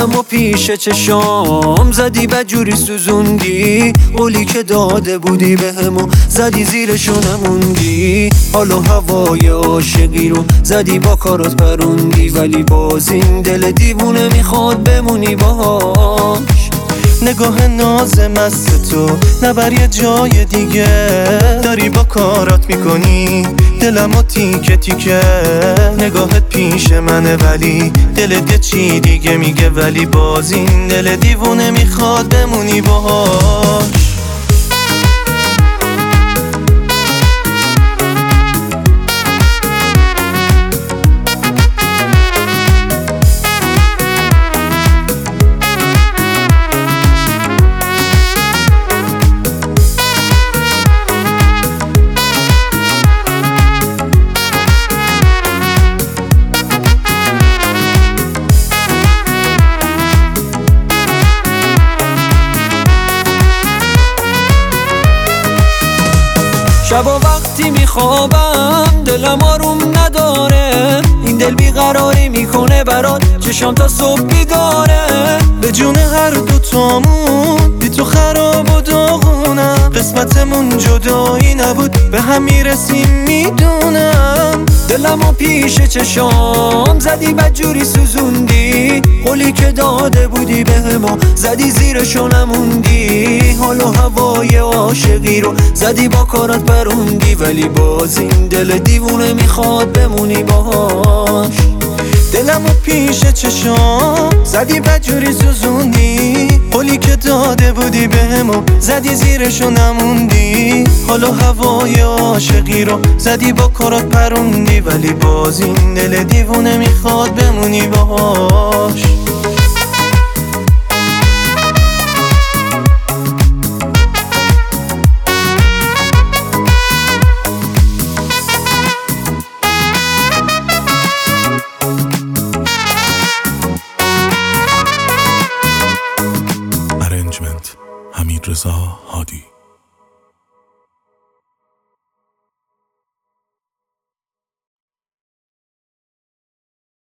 دلمو پیش چشام زدی بدجوری سوزوندی، قولی که داده بودی بهمو زدی زیرشو نموندی. حال و هوای عاشقی رو زدی با کارات پروندی، ولی باز این دل دیوونه میخواد بمونی باهاش. نگاه ناز مست تو نبر یه جای دیگه، داری با کارات میکنی دلمو تیکه تیکه. نگاهت پیش منه ولی دلت یه چی دیگه میگه، ولی باز این دل دیوونه میخواد بمونی باهاش. شبا وقتی میخوابم دلم آروم نداره، این دل بیقراری میکنه برات چشام تا صبح بیداره. به جون هر دوتامون بی تو خراب و داغونم، قسمتمون جدایی نبود به هم میرسیم میدونم. دلمو پیش چشام زدی بدجوری سوزوندی، قولی که داده بودی بهمو زدی زیرشو نموندی. حال و هوای عاشقی رو زدی با کارات پروندی، ولی باز این دل دیوونه میخواد بمونی باهاش. دلمو پیش چشام زدی بدجوری سوزوندی، قولی که داده بودی بهمو زدی زیرشو نموندی. حال و هوای عاشقی رو زدی با کارات پروندی، ولی باز این دل دیوونه میخواد بمونی باهاش. حمیدرضا هادی.